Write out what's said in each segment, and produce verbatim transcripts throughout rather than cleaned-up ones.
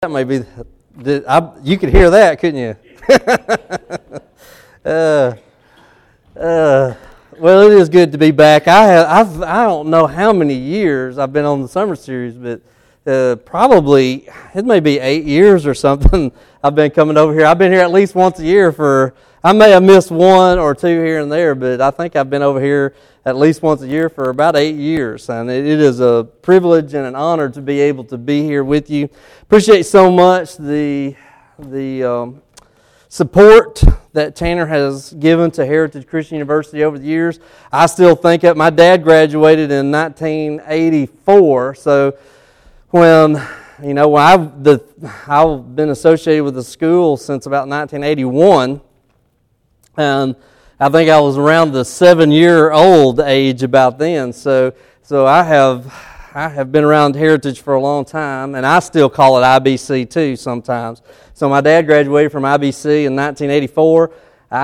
That may be, the, I, you could hear that, couldn't you? uh, uh, well, it is good to be back. I have, I've, I don't know how many years I've been on the summer series, but uh, probably it may be eight years or something. I've been coming over here. I've been here at least once a year for. I may have missed one or two here and there, but I think I've been over here at least once a year for about eight years. And it, it is a privilege and an honor to be able to be here with you. Appreciate so much the the um, support that Tanner has given to Heritage Christian University over the years. I still think that my dad graduated in nineteen eighty-four, so when you know when I've the I've been associated with the school since about nineteen eighty-one. And I think I was around the seven-year-old age about then. So, so I have, I have been around Heritage for a long time, and I still call it I B C too sometimes. So my dad graduated from I B C in nineteen eighty-four.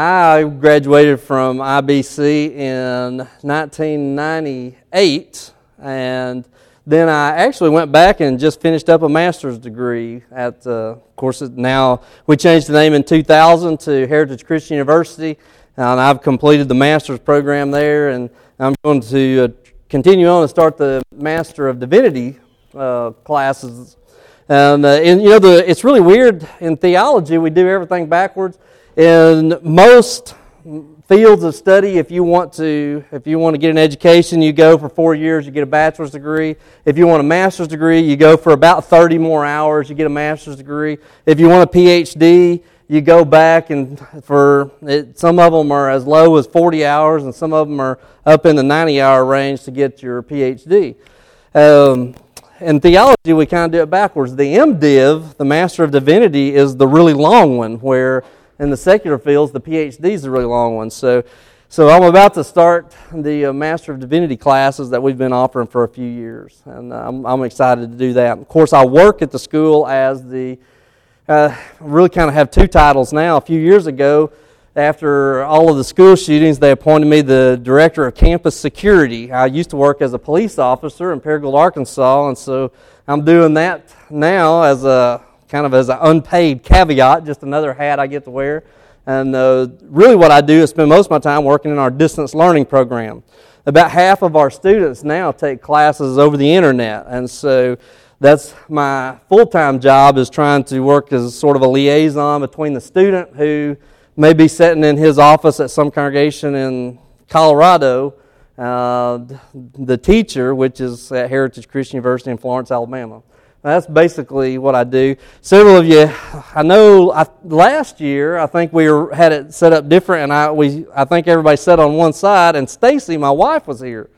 I graduated from I B C in nineteen ninety-eight, and then I actually went back and just finished up a master's degree at, uh, of course, now we changed the name in two thousand to Heritage Christian University, and I've completed the master's program there, and I'm going to uh, continue on and start the Master of Divinity uh, classes. And, uh, and you know, the, it's really weird in theology, we do everything backwards. In most fields of study, if you want to if you want to get an education, you go for four years, you get a bachelor's degree. If you want a master's degree, you go for about thirty more hours, you get a master's degree. If you want a P H D, you go back and for it, some of them are as low as forty hours, and some of them are up in the ninety hour range to get your P H D. Um, in theology, we kind of do it backwards. The MDiv, the Master of Divinity, is the really long one, where in the secular fields, the P H D is a really long one. So so I'm about to start the uh, Master of Divinity classes that we've been offering for a few years. And uh, I'm, I'm excited to do that. Of course, I work at the school as the, uh, really kind of have two titles now. A few years ago, after all of the school shootings, they appointed me the Director of Campus Security. I used to work as a police officer in Paragould, Arkansas, and so I'm doing that now as a kind of as an unpaid caveat, just another hat I get to wear. And uh, really what I do is spend most of my time working in our distance learning program. About half of our students now take classes over the internet, and so that's my full-time job, is trying to work as sort of a liaison between the student who may be sitting in his office at some congregation in Colorado, uh, the teacher, which is at Heritage Christian University in Florence, Alabama. That's basically what I do. Several of you, I know I, last year, I think we were, had it set up different, and I we I think everybody sat on one side, and Stacy, my wife, was here.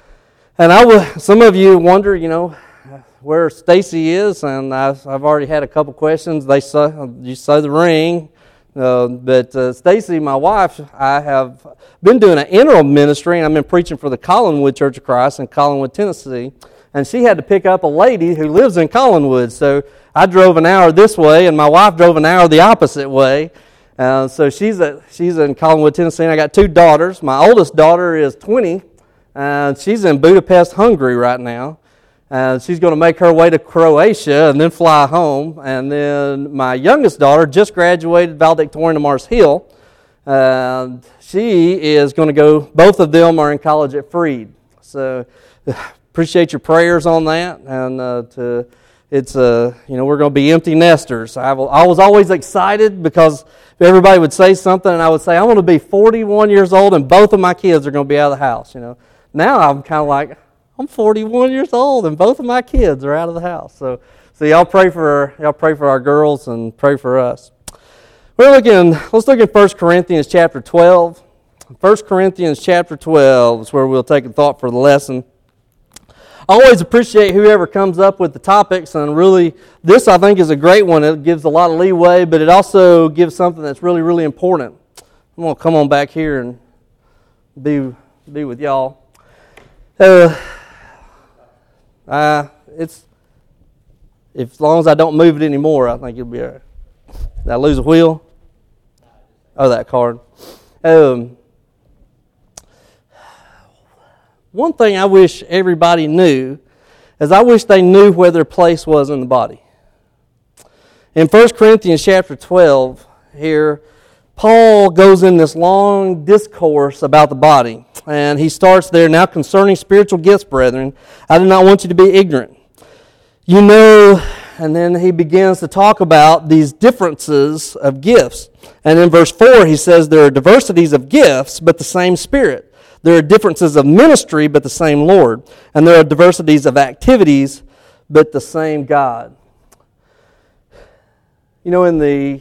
And I was, some of you wonder, you know, where Stacy is, and I've, I've already had a couple questions. They saw, you saw the ring, uh, but uh, Stacy, my wife, I have been doing an interim ministry, and I've been preaching for the Collinwood Church of Christ in Collinwood, Tennessee. And she had to pick up a lady who lives in Collinwood. So I drove an hour this way, and my wife drove an hour the opposite way. Uh, so she's at, she's in Collinwood, Tennessee, and I got two daughters. My oldest daughter is twenty, and she's in Budapest, Hungary right now. And she's going to make her way to Croatia and then fly home. And then my youngest daughter just graduated valedictorian of Mars Hill. And she is going to go, both of them are in college at Freed. So appreciate your prayers on that, and uh, to it's uh, you know we're going to be empty nesters. I, will, I was always excited because everybody would say something, and I would say I want to be forty-one years old, and both of my kids are going to be out of the house. You know, now I'm kind of like I'm forty-one years old, and both of my kids are out of the house. So, so y'all pray for y'all pray for our girls and pray for us. We're looking. Let's look at First Corinthians chapter twelve. First Corinthians chapter twelve is where we'll take a thought for the lesson. I always appreciate whoever comes up with the topics, and really, this I think is a great one. It gives a lot of leeway, but it also gives something that's really, really important. I'm going to come on back here and be be with y'all. Uh, uh, it's if as long as I don't move it anymore, I think it'll be all right. Did I lose a wheel? Oh, that card. Um. One thing I wish everybody knew is I wish they knew where their place was in the body. In First Corinthians chapter twelve, here, Paul goes in this long discourse about the body. And he starts there, now concerning spiritual gifts, brethren, I do not want you to be ignorant. You know, and then he begins to talk about these differences of gifts. And in verse four, he says, there are diversities of gifts, but the same Spirit. There are differences of ministry, but the same Lord. And there are diversities of activities, but the same God. You know, in the...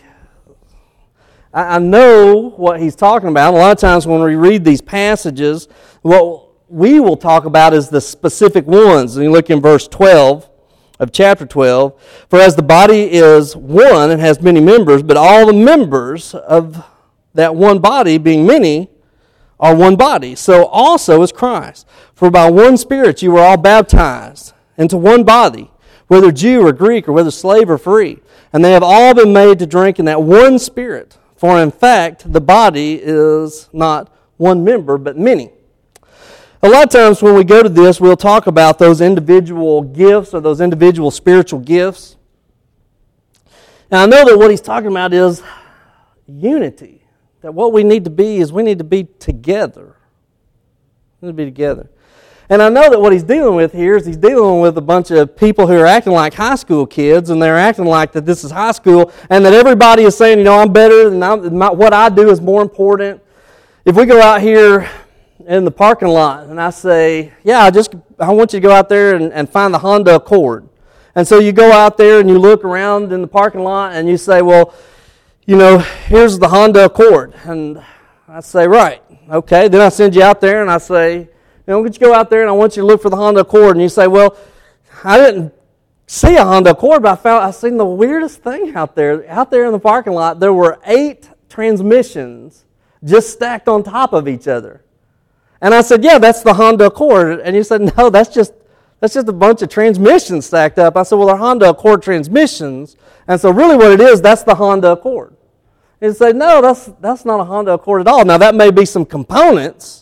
I know what he's talking about. A lot of times when we read these passages, what we will talk about is the specific ones. And you look in verse twelve of chapter twelve. For as the body is one and has many members, but all the members of that one body, being many, are one body. So also is Christ. For by one Spirit you were all baptized into one body, whether Jew or Greek or whether slave or free. And they have all been made to drink in that one Spirit. For in fact, the body is not one member, but many. A lot of times when we go to this, we'll talk about those individual gifts or those individual spiritual gifts. Now, I know that what he's talking about is unity. That what we need to be is we need to be together. We need to be together. And I know that what he's dealing with here is he's dealing with a bunch of people who are acting like high school kids, and they're acting like that this is high school, and that everybody is saying, you know, I'm better, and I'm, my, what I do is more important. If we go out here in the parking lot, and I say, yeah, I just I want you to go out there and, and find the Honda Accord. And so you go out there and you look around in the parking lot, and you say, well, you know, here's the Honda Accord. And I say, right, okay. Then I send you out there, and I say, you know, would you go out there and I want you to look for the Honda Accord, and you say, well, I didn't see a Honda Accord, but I found I seen the weirdest thing out there. Out there in the parking lot, there were eight transmissions just stacked on top of each other. And I said, yeah, that's the Honda Accord. And you said, no, that's just that's just a bunch of transmissions stacked up. I said, well, they're Honda Accord transmissions, and so really what it is, that's the Honda Accord. And you say, no, that's that's not a Honda Accord at all. Now that may be some components,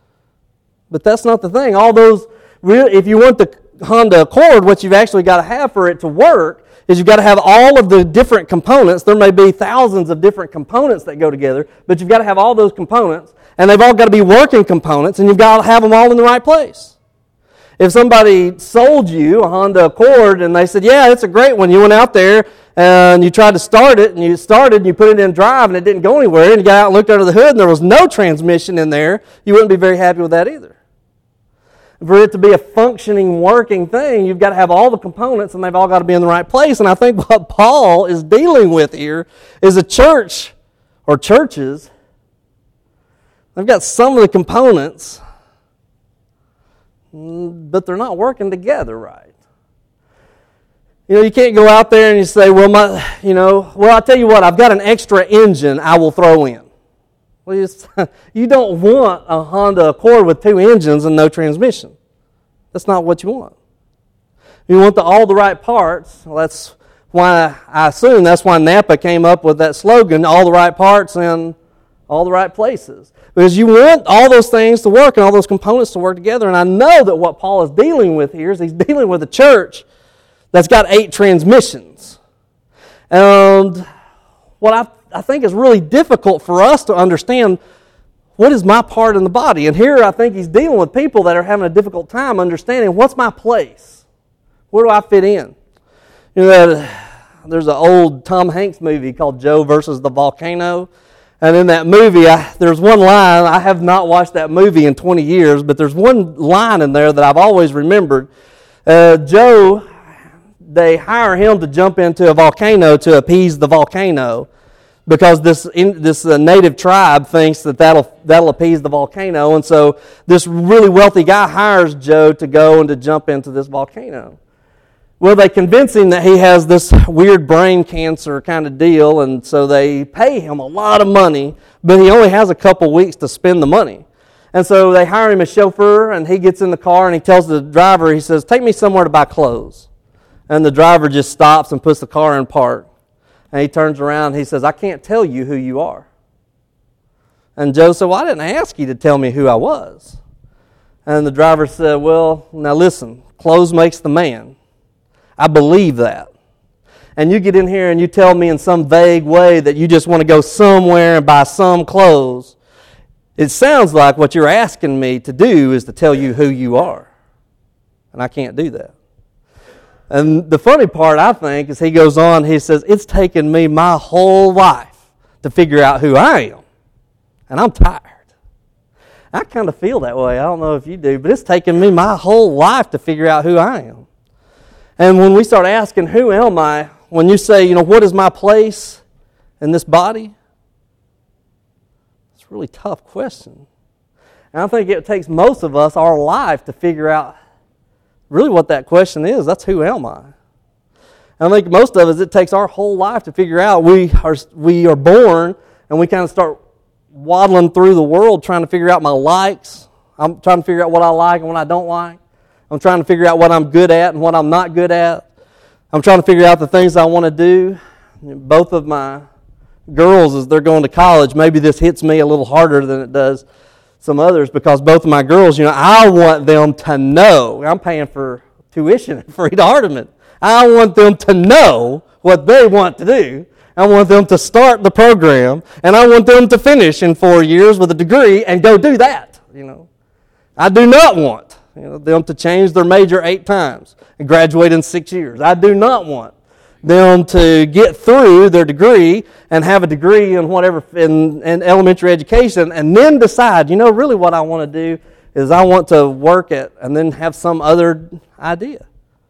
but that's not the thing. All those, if you want the Honda Accord, what you've actually got to have for it to work is you've got to have all of the different components. There may be thousands of different components that go together, but you've got to have all those components, and they've all got to be working components, and you've got to have them all in the right place. If somebody sold you a Honda Accord and they said, yeah, it's a great one, you went out there and you tried to start it, and you started and you put it in drive and it didn't go anywhere, and you got out and looked under the hood and there was no transmission in there, you wouldn't be very happy with that either. For it to be a functioning, working thing, you've got to have all the components, and they've all got to be in the right place. And I think what Paul is dealing with here is a church, or churches, they've got some of the components, but they're not working together right. You know, you can't go out there and you say, well, my, you know, well, I'll tell you what, I've got an extra engine I will throw in. Well, you, just, you don't want a Honda Accord with two engines and no transmission. That's not what you want. You want the, all the right parts. Well, that's why, I assume that's why Napa came up with that slogan, all the right parts in all the right places. Because you want all those things to work and all those components to work together. And I know that what Paul is dealing with here is he's dealing with a church that's got eight transmissions. And what I I think is really difficult for us to understand, what is my part in the body? And here I think he's dealing with people that are having a difficult time understanding, what's my place? Where do I fit in? You know, there's an old Tom Hanks movie called Joe versus the Volcano. And in that movie, I, there's one line, I have not watched that movie in twenty years, but there's one line in there that I've always remembered. Uh, Joe, they hire him to jump into a volcano to appease the volcano, because this in, this uh, native tribe thinks that that'll, that'll appease the volcano. And so this really wealthy guy hires Joe to go and to jump into this volcano. Well, they convince him that he has this weird brain cancer kind of deal, and so they pay him a lot of money, but he only has a couple weeks to spend the money. And so they hire him a chauffeur, and he gets in the car, and he tells the driver, he says, take me somewhere to buy clothes. And the driver just stops and puts the car in park. And he turns around and he says, I can't tell you who you are. And Joe said, well, I didn't ask you to tell me who I was. And the driver said, well, now listen, clothes makes the man. I believe that. and you get in here and you tell me in some vague way that you just want to go somewhere and buy some clothes, it sounds like what you're asking me to do is to tell you who you are. And I can't do that. And the funny part, I think, is he goes on, he says, it's taken me my whole life to figure out who I am. And I'm tired. I kind of feel that way. I don't know if you do, but it's taken me my whole life to figure out who I am. And when we start asking, who am I? When you say, you know, what is my place in this body? It's a really tough question. And I think it takes most of us our life to figure out really what that question is. That's who am I? And I think most of us, it takes our whole life to figure out. We are, we are born and we kind of start waddling through the world trying to figure out my likes. I'm trying to figure out what I like and what I don't like. I'm trying to figure out what I'm good at and what I'm not good at. I'm trying to figure out the things I want to do. Both of my girls, as they're going to college, maybe this hits me a little harder than it does some others, because both of my girls, you know, I want them to know. I'm paying for tuition at Frida Hardeman. I want them to know what they want to do. I want them to start the program, and I want them to finish in four years with a degree and go do that. You know, I do not want you know, them to change their major eight times and graduate in six years. I do not want them to get through their degree and have a degree in whatever in, in elementary education and then decide, you know, really what I want to do is I want to work at and then have some other idea.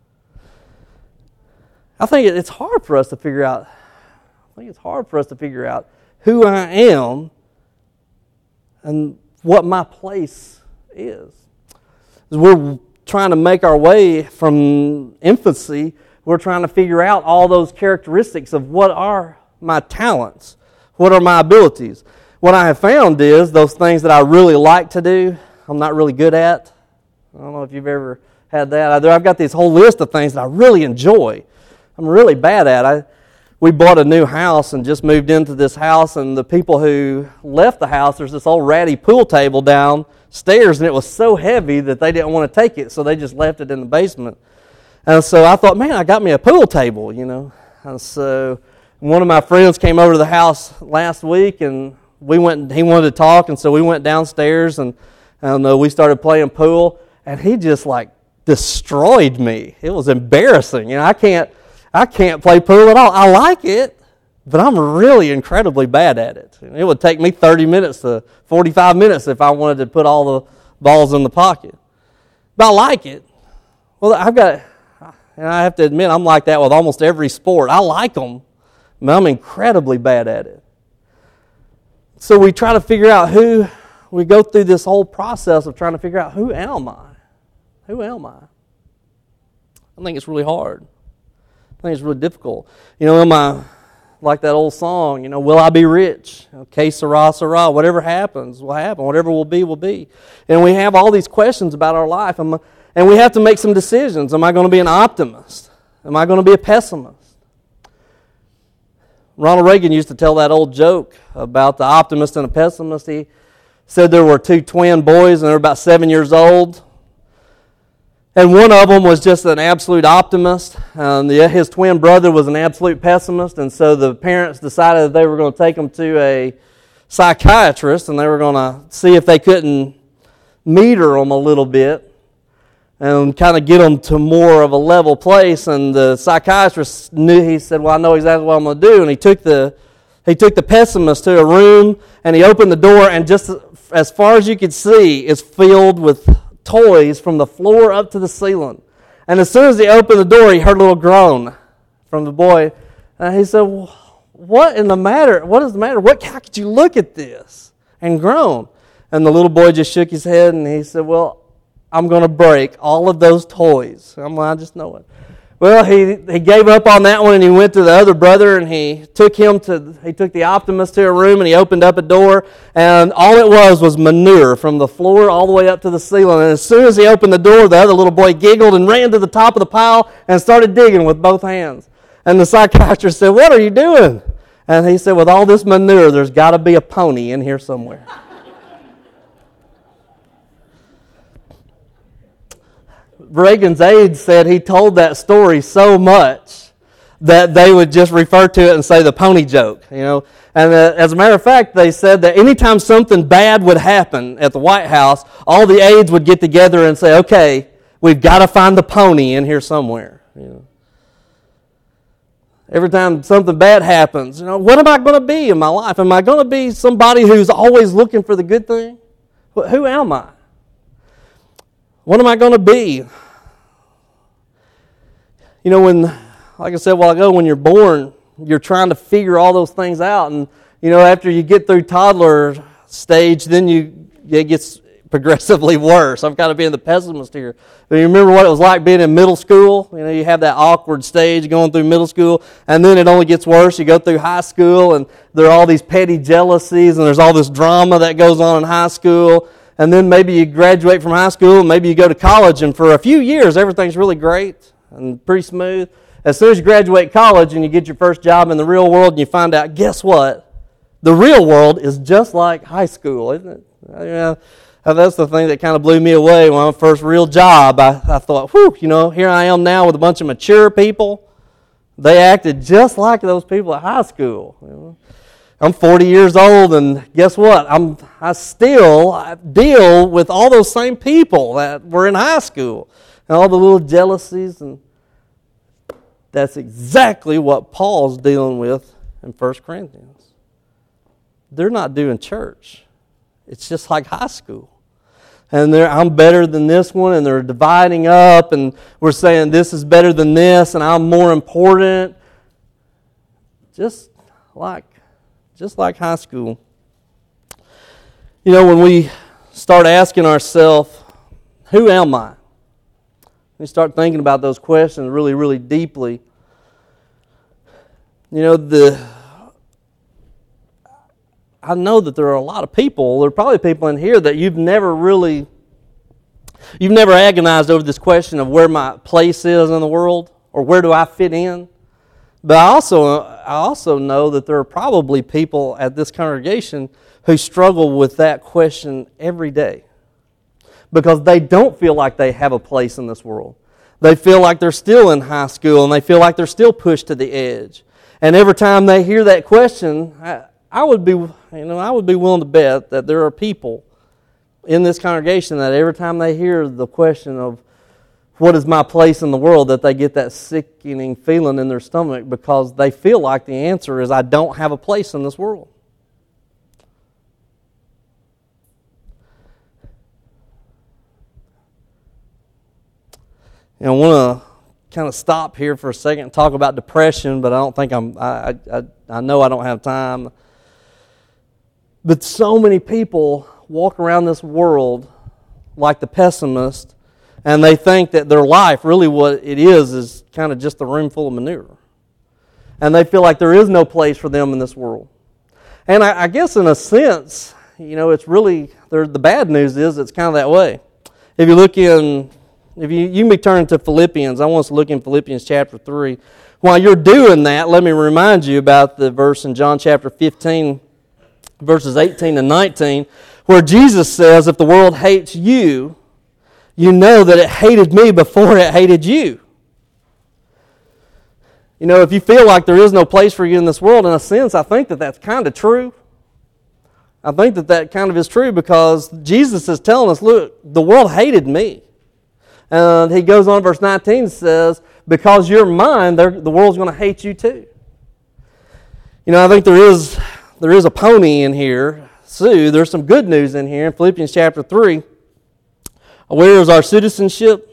I think it's hard for us to figure out I think it's hard for us to figure out who I am and what my place is. As we're trying to make our way from infancy, we're trying to figure out all those characteristics of what are my talents, what are my abilities. What I have found is those things that I really like to do, I'm not really good at. I don't know if you've ever had that. I've got this whole list of things that I really enjoy. I'm really bad at. I We bought a new house and just moved into this house, and the people who left the house, there's this old ratty pool table downstairs, and it was so heavy that they didn't want to take it, so they just left it in the basement. And so I thought, man, I got me a pool table, you know. And so one of my friends came over to the house last week, and we went. He wanted to talk, and so we went downstairs, and I don't know, we started playing pool, and he just like destroyed me. It was embarrassing, you know. I can't. I can't play pool at all. I like it, but I'm really incredibly bad at it. It would take me thirty minutes to forty-five minutes if I wanted to put all the balls in the pocket. But I like it. Well, I've got, and I have to admit, I'm like that with almost every sport. I like them, but I'm incredibly bad at it. So we try to figure out who, we go through this whole process of trying to figure out who am I? Who am I? I think it's really hard. I think it's really difficult. You know, am I, like that old song, you know, will I be rich? Okay, sirrah, sirrah, whatever happens will happen. Whatever will be, will be. And we have all these questions about our life, and we have to make some decisions. Am I going to be an optimist? Am I going to be a pessimist? Ronald Reagan used to tell that old joke about the optimist and a pessimist. He said there were two twin boys, and they were about seven years old. And one of them was just an absolute optimist. Um, the, his twin brother was an absolute pessimist. And so the parents decided that they were going to take him to a psychiatrist, and they were going to see if they couldn't meter them a little bit and kind of get them to more of a level place. And the psychiatrist knew, he said, well, I know exactly what I'm going to do. And he took the he took the pessimist to a room, and he opened the door, and just as far as you could see, it's filled with toys from the floor up to the ceiling. And as soon as he opened the door, he heard a little groan from the boy. And he said, well, what in the matter? What is the matter? What, how could you look at this and groan? And the little boy just shook his head, and he said, well, I'm going to break all of those toys. I'm like, I just know it. Well, he, he gave up on that one, and he went to the other brother, and he took him to he took the optimist to a room, and he opened up a door, and all it was was manure from the floor all the way up to the ceiling. And as soon as he opened the door, the other little boy giggled and ran to the top of the pile and started digging with both hands. And the psychiatrist said, what are you doing? And he said, with all this manure, there's got to be a pony in here somewhere. Reagan's aide said he told that story so much that they would just refer to it and say the pony joke, you know. And uh, as a matter of fact, they said that anytime something bad would happen at the White House, all the aides would get together and say, okay, we've got to find the pony in here somewhere, you know. Every time something bad happens, you know, what am I going to be in my life? Am I going to be somebody who's always looking for the good thing? Who am I? What am I going to be? You know, when, like I said a while ago, when you're born, you're trying to figure all those things out. And, you know, after you get through toddler stage, then you it gets progressively worse. I'm kind of being the pessimist here. But you remember what it was like being in middle school? You know, you have that awkward stage going through middle school, and then it only gets worse. You go through high school, and there are all these petty jealousies, and there's all this drama that goes on in high school. And then maybe you graduate from high school, and maybe you go to college, and for a few years, everything's really great and pretty smooth. As soon as you graduate college and you get your first job in the real world, and you find out, guess what? The real world is just like high school, isn't it? Yeah. That's the thing that kind of blew me away when my first real job. I, I thought, whew, you know, here I am now with a bunch of mature people. They acted just like those people at high school. You know? I'm forty years old, and guess what? I'm I still deal with all those same people that were in high school, and all the little jealousies, and that's exactly what Paul's dealing with in First Corinthians. They're not doing church. It's just like high school. And I'm better than this one, and they're dividing up, and we're saying this is better than this, and I'm more important. Just like, just like high school. You know, when we start asking ourselves, who am I? We start thinking about those questions really, really deeply. You know, the... I know that there are a lot of people, there are probably people in here that you've never really, you've never agonized over this question of where my place is in the world, or where do I fit in. But I also, I also know that there are probably people at this congregation who struggle with that question every day, because they don't feel like they have a place in this world. They feel like they're still in high school, and they feel like they're still pushed to the edge. And every time they hear that question, I, I would be, you know, I would be willing to bet that there are people in this congregation that every time they hear the question of what is my place in the world, that they get that sickening feeling in their stomach, because they feel like the answer is, I don't have a place in this world. And I want to kind of stop here for a second and talk about depression, but I don't think I'm, I, I, I know I don't have time. But so many people walk around this world like the pessimist, and they think that their life, really what it is, is kind of just a room full of manure. And they feel like there is no place for them in this world. And I, I guess in a sense, you know, it's really, the bad news is it's kind of that way. If you look in, if you, you may turn to Philippians, I want us to look in Philippians chapter three. While you're doing that, let me remind you about the verse in John chapter fifteen, verses eighteen and nineteen, where Jesus says, if the world hates you, you know that it hated me before it hated you. You know, if you feel like there is no place for you in this world, in a sense, I think that that's kind of true. I think that that kind of is true, because Jesus is telling us, look, the world hated me. And he goes on, verse nineteen says, because you're mine, the world's going to hate you too. You know, I think there is... There is a pony in here, Sue. There's some good news in here in Philippians chapter three. Where is our citizenship?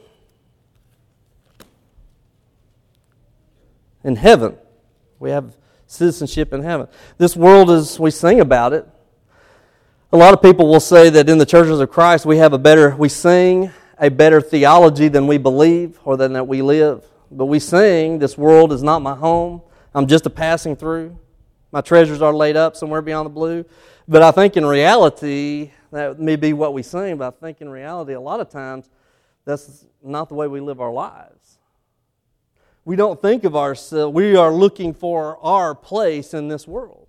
In heaven. We have citizenship in heaven. This world is, we sing about it. A lot of people will say that in the churches of Christ we have a better, we sing a better theology than we believe or than that we live. But we sing, this world is not my home. I'm just a passing through. My treasures are laid up somewhere beyond the blue. But I think in reality, that may be what we sing, but I think in reality, a lot of times, that's not the way we live our lives. We don't think of ourselves, we are looking for our place in this world.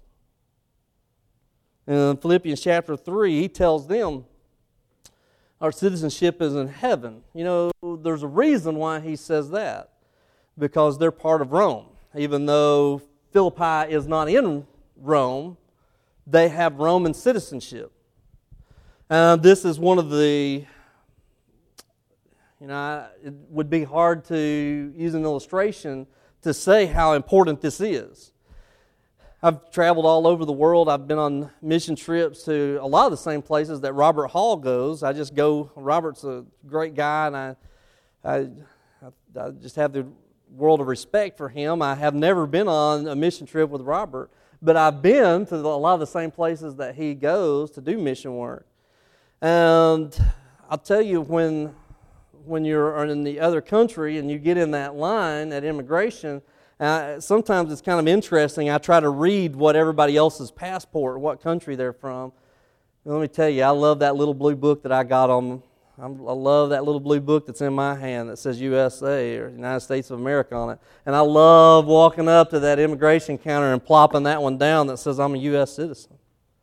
In Philippians chapter three, he tells them, our citizenship is in heaven. You know, there's a reason why he says that. Because they're part of Rome. even though Philippi is not in Rome, they have Roman citizenship. Uh, this is one of the, you know, it would be hard to use an illustration to say how important this is. I've traveled all over the world. I've been on mission trips to a lot of the same places that Robert Hall goes. I just go, Robert's a great guy, and I, I, I just have the world of respect for him. I have never been on a mission trip with Robert, but I've been to a lot of the same places that he goes to do mission work. And I'll tell you, when when you're in the other country and you get in that line at immigration, uh, sometimes it's kind of interesting. I try to read what everybody else's passport, what country they're from. And let me tell you, I love that little blue book that I got on. I love that little blue book that's in my hand that says U S A or United States of America on it. And I love walking up to that immigration counter and plopping that one down that says I'm a U S citizen.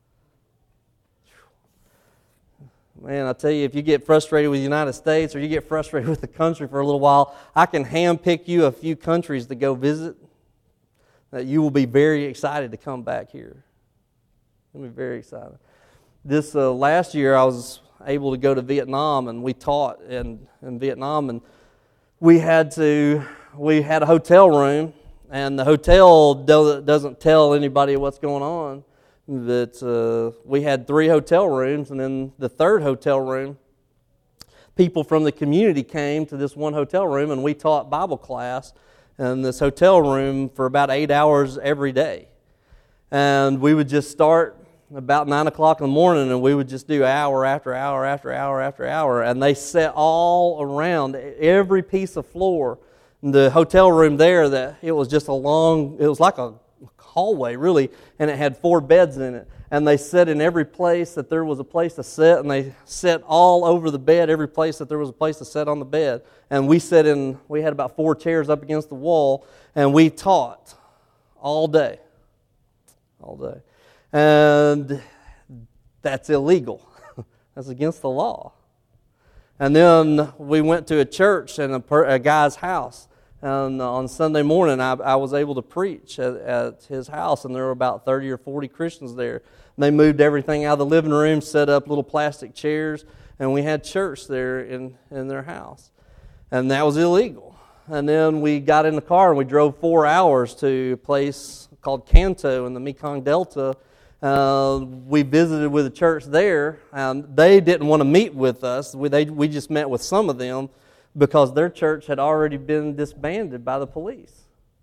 Man, I tell you, if you get frustrated with the United States or you get frustrated with the country for a little while, I can handpick you a few countries to go visit that you will be very excited to come back here. You'll be very excited. This uh, last year, I was able to go to Vietnam, and we taught in, in Vietnam, and we had to we had a hotel room, and the hotel do, doesn't tell anybody what's going on. That uh, we had three hotel rooms, and then the third hotel room, people from the community came to this one hotel room, and we taught Bible class in this hotel room for about eight hours every day. And we would just start about nine o'clock in the morning, and we would just do hour after hour after hour after hour, and they set all around every piece of floor. The hotel room there, that it was just a long, it was like a hallway, really, and it had four beds in it. And they set in every place that there was a place to sit, and they set all over the bed, every place that there was a place to sit on the bed. And we sat in, we had about four chairs up against the wall, and we taught all day. All day. And that's illegal. That's against the law. And then we went to a church and a, per, a guy's house. And on Sunday morning, I, I was able to preach at, at his house, and there were about thirty or forty Christians there. And they moved everything out of the living room, set up little plastic chairs, and we had church there in, in their house. And that was illegal. And then we got in the car, and we drove four hours to a place called Kanto in the Mekong Delta. Uh, we visited with a church there, and they didn't want to meet with us. We, they, we just met with some of them, because their church had already been disbanded by the police.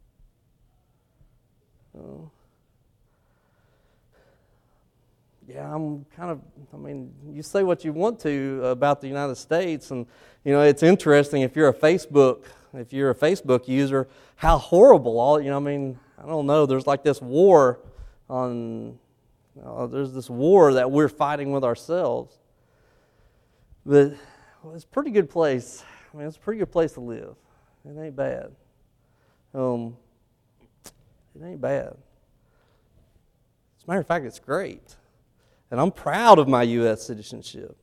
So, yeah, I'm kind of, I mean, you say what you want to about the United States, and, you know, it's interesting if you're a Facebook, if you're a Facebook user, how horrible all, you know, I mean, I don't know, there's like this war on, you know, there's this war that we're fighting with ourselves. But well, it's a pretty good place. I mean, it's a pretty good place to live. It ain't bad. Um, it ain't bad. As a matter of fact, it's great. And I'm proud of my U S citizenship.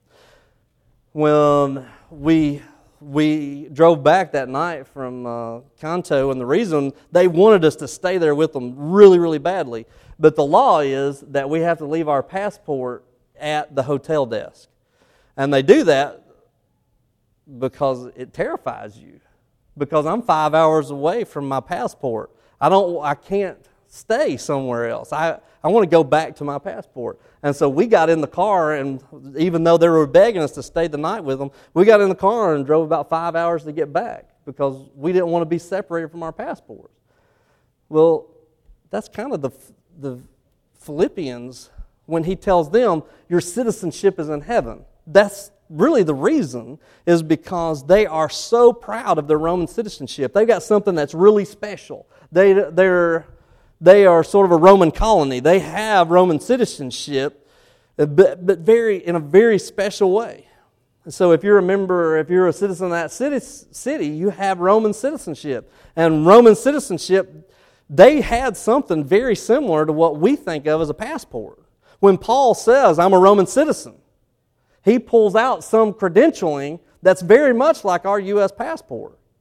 When we we drove back that night from uh, Kanto, and the reason they wanted us to stay there with them really, really badly, but the law is that we have to leave our passport at the hotel desk. And they do that because it terrifies you. Because I'm five hours away from my passport. I don't. I can't stay somewhere else. I, I want to go back to my passport. And so we got in the car, and even though they were begging us to stay the night with them, we got in the car and drove about five hours to get back because we didn't want to be separated from our passports. Well, that's kind of the the Philippians when he tells them your citizenship is in heaven. That's really the reason is because they are so proud of their Roman citizenship. They've got something that's really special. They, they're, they are sort of a Roman colony. They have Roman citizenship, but, but very in a very special way. So if you're a member, if you're a citizen of that city, city, you have Roman citizenship. And Roman citizenship, they had something very similar to what we think of as a passport. When Paul says, I'm a Roman citizen, he pulls out some credentialing that's very much like our U S passport.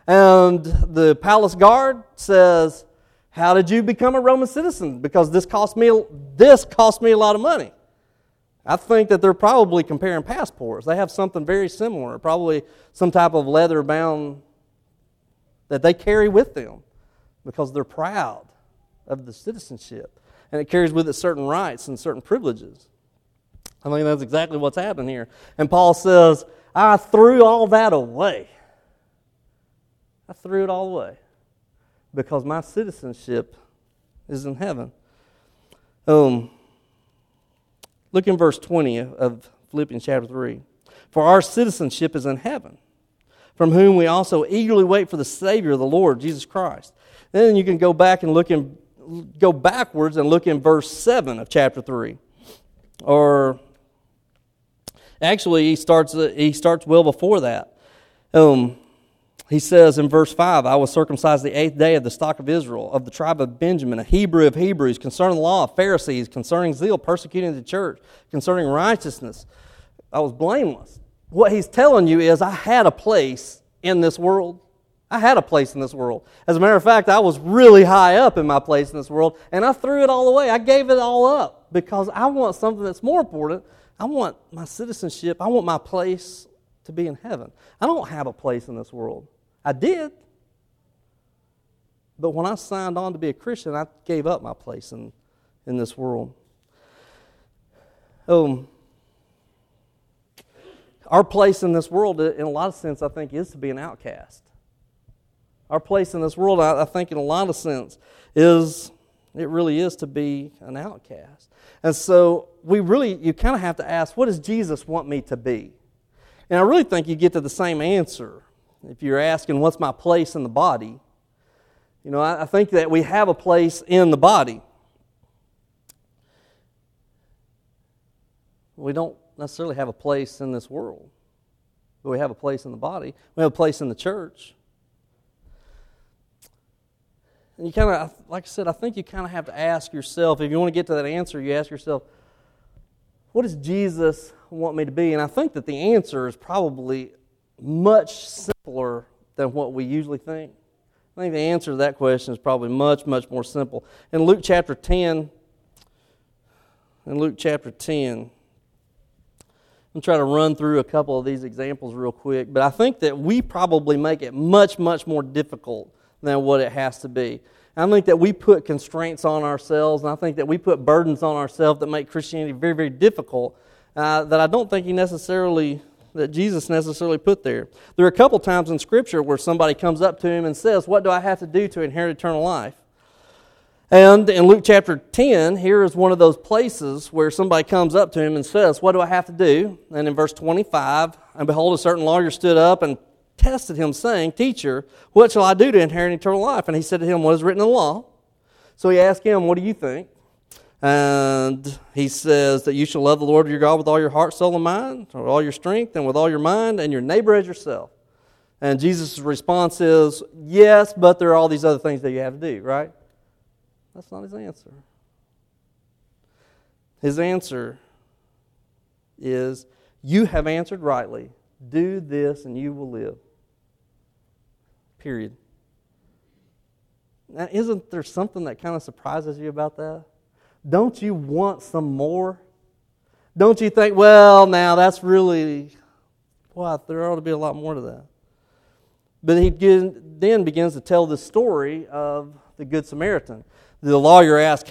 And the palace guard says, how did you become a Roman citizen? Because this cost me, this cost me a lot of money. I think that they're probably comparing passports. They have something very similar, probably some type of leather bound that they carry with them because they're proud of the citizenship. And it carries with it certain rights and certain privileges. I think that's exactly what's happening here. And Paul says, I threw all that away. I threw it all away because my citizenship is in heaven. Um, look in verse twenty of Philippians chapter three. For our citizenship is in heaven, from whom we also eagerly wait for the Savior, the Lord, Jesus Christ. Then you can go back and look in, go backwards and look in verse seven of chapter three. Or actually, he starts he starts well before that. Um, he says in verse five, I was circumcised the eighth day of the stock of Israel, of the tribe of Benjamin, a Hebrew of Hebrews, concerning the law of Pharisees, concerning zeal, persecuting the church, concerning righteousness. I was blameless. What he's telling you is I had a place in this world. I had a place in this world. As a matter of fact, I was really high up in my place in this world, and I threw it all away. I gave it all up because I want something that's more important. I want my citizenship. I want my place to be in heaven. I don't have a place in this world. I did. But when I signed on to be a Christian, I gave up my place in, in this world. Um, our place in this world, in a lot of sense, I think, is to be an outcast. Our place in this world, I, I think, in a lot of sense, is, it really is to be an outcast. And so, we really, you kind of have to ask, what does Jesus want me to be? And I really think you get to the same answer. If you're asking, what's my place in the body? You know, I, I think that we have a place in the body. We don't necessarily have a place in this world, but we have a place in the body. We have a place in the church. And you kind of, like I said, I think you kind of have to ask yourself, if you want to get to that answer, you ask yourself, what does Jesus want me to be? And I think that the answer is probably much simpler than what we usually think. I think the answer to that question is probably much, much more simple. In Luke chapter ten, in Luke chapter ten, I'm trying to run through a couple of these examples real quick, but I think that we probably make it much, much more difficult than what it has to be. I think that we put constraints on ourselves, and I think that we put burdens on ourselves that make Christianity very, very difficult, uh, that I don't think he necessarily, that Jesus necessarily put there. There are a couple times in Scripture where somebody comes up to him and says, what do I have to do to inherit eternal life? And in Luke chapter ten, here is one of those places where somebody comes up to him and says, what do I have to do? And in verse twenty-five, and behold, a certain lawyer stood up and tested him, saying, Teacher, what shall I do to inherit eternal life? And he said to him, what is written in the law? So he asked him, what do you think? And he says that you shall love the Lord your God with all your heart, soul, and mind, with all your strength, and with all your mind, and your neighbor as yourself. And Jesus' response is, yes, but there are all these other things that you have to do, right? That's not his answer. His answer is, you have answered rightly. Do this and you will live. Period. Now, isn't there something that kind of surprises you about that? Don't you want some more? Don't you think, well, now that's really, well, there ought to be a lot more to that. But he then begins to tell the story of the Good Samaritan. The lawyer asked,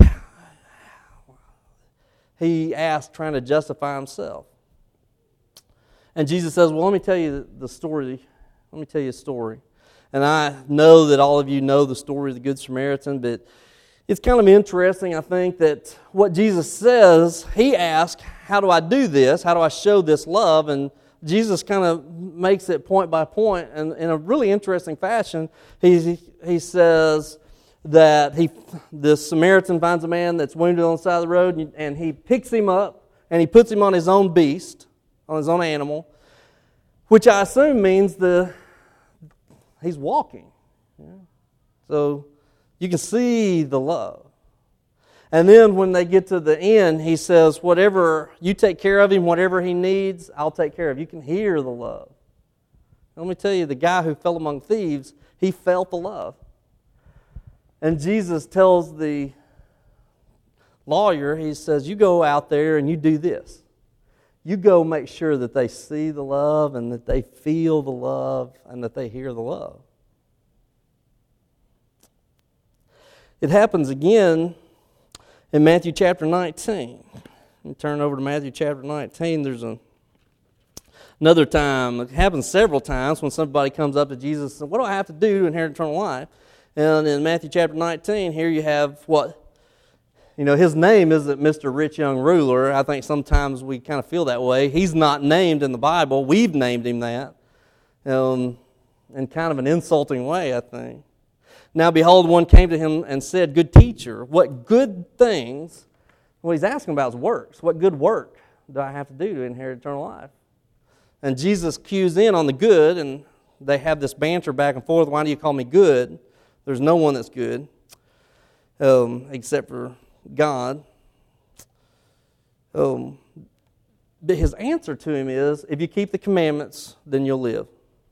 he asked trying to justify himself. And Jesus says, well, let me tell you the story. Let me tell you a story. And I know that all of you know the story of the Good Samaritan, but it's kind of interesting, I think, that what Jesus says, he asks, how do I do this? How do I show this love? And Jesus kind of makes it point by point. And in a really interesting fashion, he, he says that he, this Samaritan finds a man that's wounded on the side of the road, and he picks him up, and he puts him on his own beast, on his own animal, which I assume means the he's walking. Yeah. So you can see the love. And then when they get to the end, he says, whatever, you take care of him, whatever he needs, I'll take care of. You can hear the love. Let me tell you, the guy who fell among thieves, He felt the love. And Jesus tells the lawyer, he says, you go out there and you do this. You go make sure that they see the love and that they feel the love and that they hear the love. It happens again in Matthew chapter nineteen. You turn over to Matthew chapter nineteen. There's a, another time. It happens several times when somebody comes up to Jesus and says, what do I have to do to inherit eternal life? And in Matthew chapter nineteen, here you have what? You know, his name isn't Mister Rich Young Ruler. I think sometimes we kind of feel that way. He's not named in the Bible. We've named him that. Um, in kind of an insulting way, I think. Now, behold, one came to him and said, good teacher, what good things, what he's asking about is works. What good work do I have to do to inherit eternal life? And Jesus cues in on the good, and they have this banter back and forth. Why do you call me good? There's no one that's good um, except for God. Um, but his answer to him is, if you keep the commandments, then you'll live.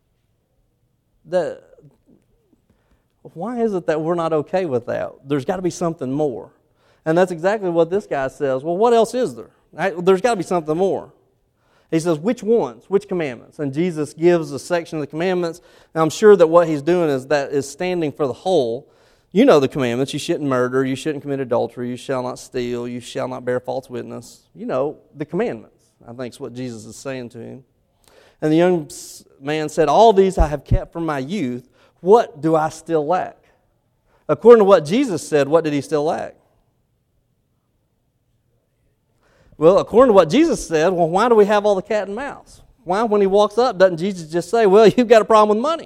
That, why is it that we're not okay with that? There's got to be something more. And that's exactly what this guy says. Well, what else is there? There's got to be something more. He says, which ones? Which commandments? And Jesus gives a section of the commandments. And I'm sure that what he's doing is that is standing for the whole. You know the commandments. You shouldn't murder. You shouldn't commit adultery. You shall not steal. You shall not bear false witness. You know the commandments, I think is what Jesus is saying to him. And the young man said, all these I have kept from my youth. What do I still lack? According to what Jesus said, what did he still lack? Well, according to what Jesus said, well, why do we have all the cat and mouse? Why, when he walks up, doesn't Jesus just say, well, you've got a problem with money?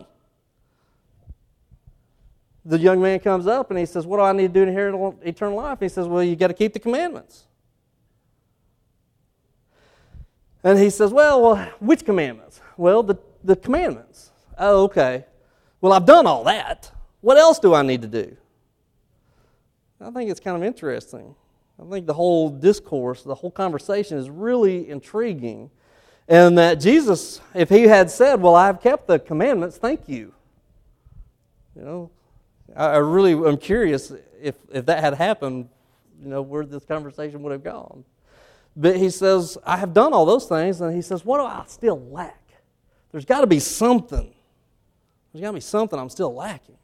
The young man comes up and he says, what do I need to do to inherit eternal life? He says, well, you've got to keep the commandments. And he says, well, well which commandments? Well, the, the commandments. Oh, okay. Well, I've done all that. What else do I need to do? I think it's kind of interesting. I think the whole discourse, the whole conversation is really intriguing. And that Jesus, if he had said, well, I've kept the commandments, thank you. You know, I, I really am curious if, if that had happened, you know, where this conversation would have gone. But he says, I have done all those things. And he says, what do I still lack? There's got to be something. There's got to be something I'm still lacking.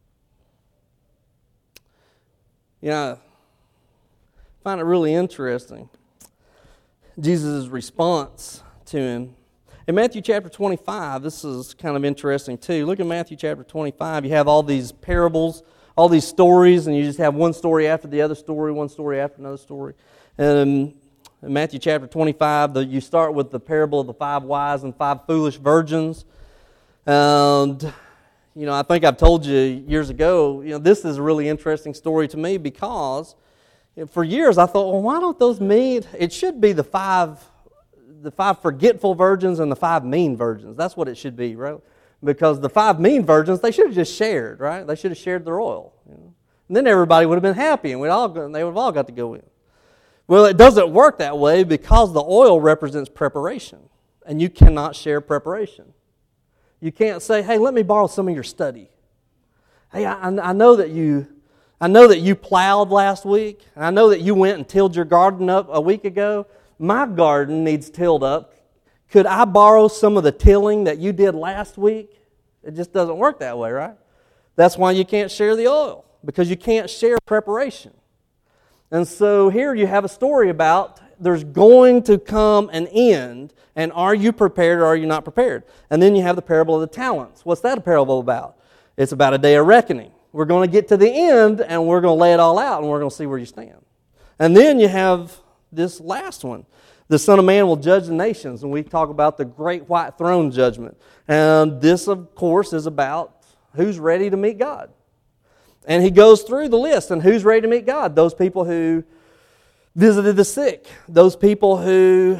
You know, I find it really interesting, Jesus' response to him. In Matthew chapter twenty-five, this is kind of interesting too. Look at Matthew chapter twenty-five. You have all these parables, all these stories, and you just have one story after the other story, one story after another story. And in Matthew chapter twenty-five, the, you start with the parable of the five wise and five foolish virgins. And, you know, I think I've told you years ago, you know, this is a really interesting story to me because for years I thought, well, why don't those mean, it should be the five the five forgetful virgins and the five mean virgins. That's what it should be, right? Because the five mean virgins, they should have just shared, right? They should have shared their oil. You know? And then everybody would have been happy and we'd all go, they would have all got to go in. Well, it doesn't work that way because the oil represents preparation. And you cannot share preparation. You can't say, hey, let me borrow some of your study. Hey, I, I know that you I know that you plowed last week. And I know that you went and tilled your garden up a week ago. My garden needs tilled up. Could I borrow some of the tilling that you did last week? It just doesn't work that way, right? That's why you can't share the oil, because you can't share preparation. And so here you have a story about there's going to come an end, and are you prepared or are you not prepared? And then you have the parable of the talents. What's that a parable about? It's about a day of reckoning. We're going to get to the end, and we're going to lay it all out, and we're going to see where you stand. And then you have this last one. The Son of Man will judge the nations, and we talk about the great white throne judgment. And this, of course, is about who's ready to meet God. And he goes through the list, and who's ready to meet God? Those people who visited the sick, those people who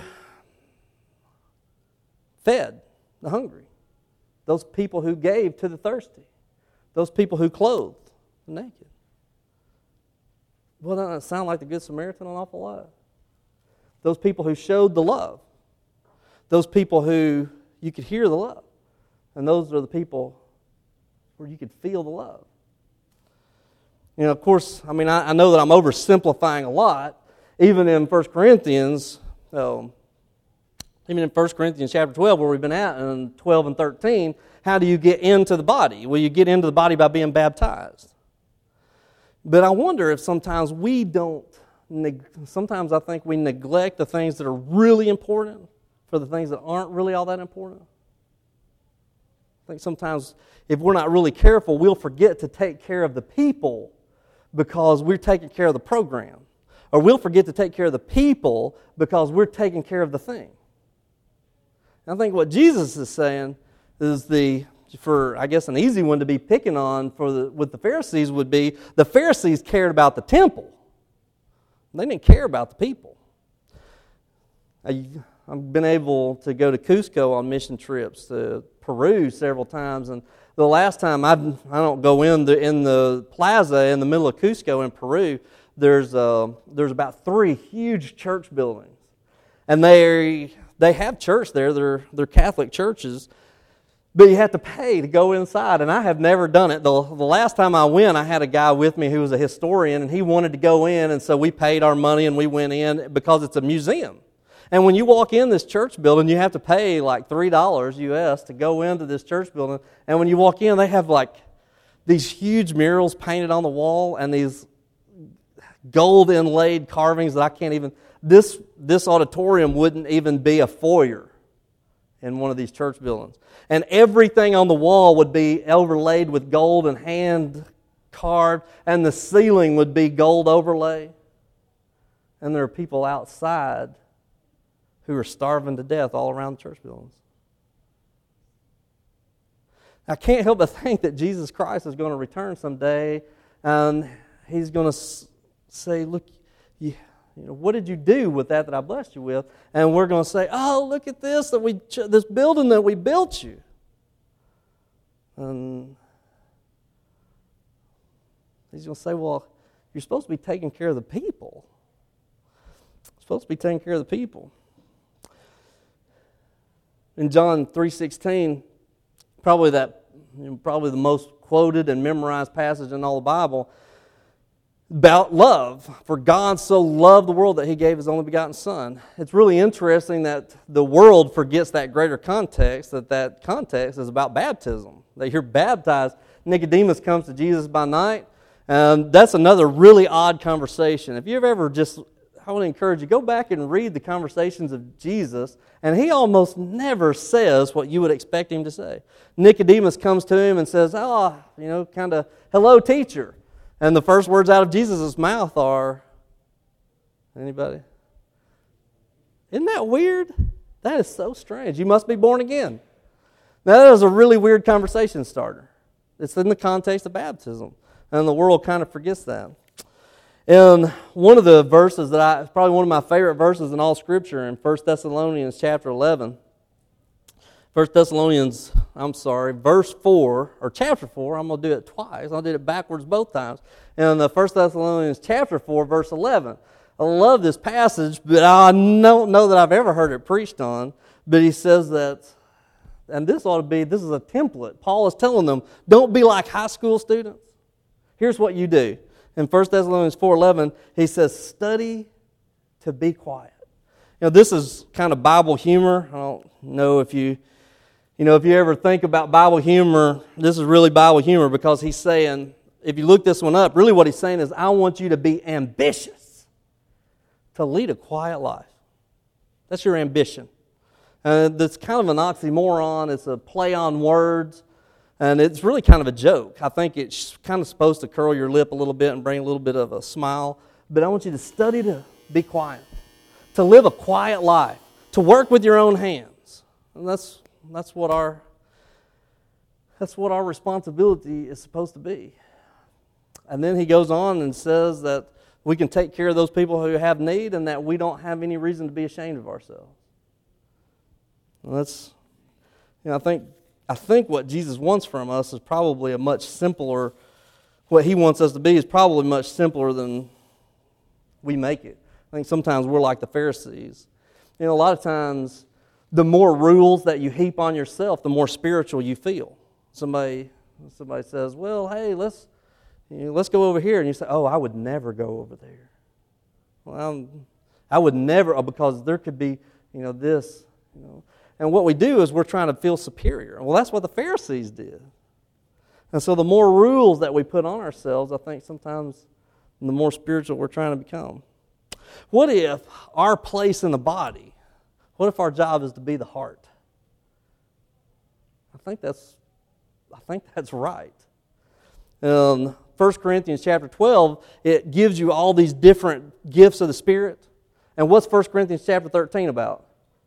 fed the hungry, those people who gave to the thirsty, those people who clothed the naked. Well, doesn't that sound like the Good Samaritan an awful lot? Those people who showed the love. Those people who you could hear the love. And those are the people where you could feel the love. You know, of course, I mean, I, I know that I'm oversimplifying a lot. Even in First Corinthians, um, even in First Corinthians chapter twelve, where we've been at, in twelve and thirteen, how do you get into the body? Well, you get into the body by being baptized. But I wonder if sometimes we don't, neg- sometimes I think we neglect the things that are really important for the things that aren't really all that important. I think sometimes if we're not really careful, we'll forget to take care of the people because we're taking care of the program. Or we'll forget to take care of the people because we're taking care of the thing. And I think what Jesus is saying is the, for I guess an easy one to be picking on for the, with the Pharisees would be, the Pharisees cared about the temple. They didn't care about the people. I, I've been able to go to Cusco on mission trips to Peru several times, and the last time I I don't go in the in the plaza in the middle of Cusco in Peru. There's uh there's about three huge church buildings, and they they have church there. They're they're Catholic churches, but you have to pay to go inside. And I have never done it. The the last time I went, I had a guy with me who was a historian, and he wanted to go in, and so we paid our money and we went in because it's a museum. And when you walk in this church building, you have to pay like three dollars U S to go into this church building. And when you walk in, they have like these huge murals painted on the wall and these gold inlaid carvings that I can't even, this, this auditorium wouldn't even be a foyer in one of these church buildings. And everything on the wall would be overlaid with gold and hand carved, and the ceiling would be gold overlay. And there are people outside who are starving to death all around the church buildings. I can't help but think that Jesus Christ is going to return someday, and He's going to say, look, you, you know, what did you do with that that I blessed you with? And we're going to say, oh, look at this, that we this building that we built you. And He's going to say, well, you're supposed to be taking care of the people. You're supposed to be taking care of the people. In John three sixteen, probably that, you know, probably the most quoted and memorized passage in all the Bible, about love. For God so loved the world that He gave His only begotten Son. It's really interesting that the world forgets that greater context, that that context is about baptism. That you're baptized. Nicodemus comes to Jesus by night, and that's another really odd conversation. If you've ever just, I want to encourage you, go back and read the conversations of Jesus, and He almost never says what you would expect Him to say. Nicodemus comes to Him and says, oh, you know, kind of, hello, teacher. And the first words out of Jesus' mouth are, anybody? Isn't that weird? That is so strange. You must be born again. Now, that is a really weird conversation starter. It's in the context of baptism, and the world kind of forgets that. In one of the verses that I, it's probably one of my favorite verses in all Scripture, in First Thessalonians chapter eleven, First Thessalonians, I'm sorry, verse four, or chapter four, I'm going to do it twice. I did it backwards both times. In the First Thessalonians chapter four, verse eleven. I love this passage, but I don't know that I've ever heard it preached on. But he says that, and this ought to be, this is a template. Paul is telling them, don't be like high school students. Here's what you do. In First Thessalonians four eleven, he says, study to be quiet. You know, this is kind of Bible humor. I don't know if you, you know, if you ever think about Bible humor, this is really Bible humor because he's saying, if you look this one up, really what he's saying is, I want you to be ambitious to lead a quiet life. That's your ambition. And it's kind of an oxymoron. It's a play on words. And it's really kind of a joke. I think it's kind of supposed to curl your lip a little bit and bring a little bit of a smile. But I want you to study to be quiet, to live a quiet life, to work with your own hands. And that's that's what our that's what our responsibility is supposed to be. And then he goes on and says that we can take care of those people who have need and that we don't have any reason to be ashamed of ourselves. And that's, you know, I think I think what Jesus wants from us is probably a much simpler, what He wants us to be is probably much simpler than we make it. I think sometimes we're like the Pharisees. You know, a lot of times, the more rules that you heap on yourself, the more spiritual you feel. Somebody Somebody says, well, hey, let's you know, let's go over here. And you say, oh, I would never go over there. Well, I'm, I would never, because there could be, you know, this, you know. And what we do is we're trying to feel superior. Well, that's what the Pharisees did. And so the more rules that we put on ourselves, I think sometimes the more spiritual we're trying to become. What if our place in the body, what if our job is to be the heart? I think that's, I think that's right. Um, First Corinthians chapter twelve, it gives you all these different gifts of the Spirit. And what's First Corinthians chapter thirteen about?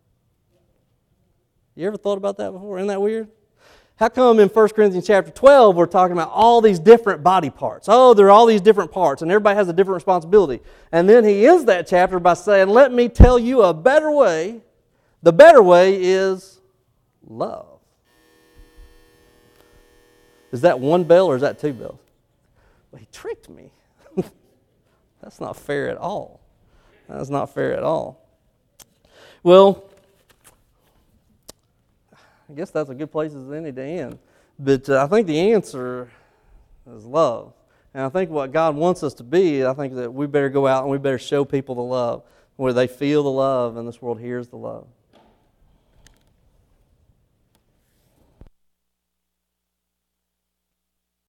You ever thought about that before? Isn't that weird? How come in First Corinthians chapter twelve we're talking about all these different body parts? Oh, there are all these different parts, and everybody has a different responsibility. And then he ends that chapter by saying, let me tell you a better way. The better way is love. Is that one bell or is that two bells? Well, he tricked me. That's not fair at all. That's not fair at all. Well, I guess that's a good place as any to end. But uh, I think the answer is love. And I think what God wants us to be, I think that we better go out and we better show people the love, where they feel the love and this world hears the love.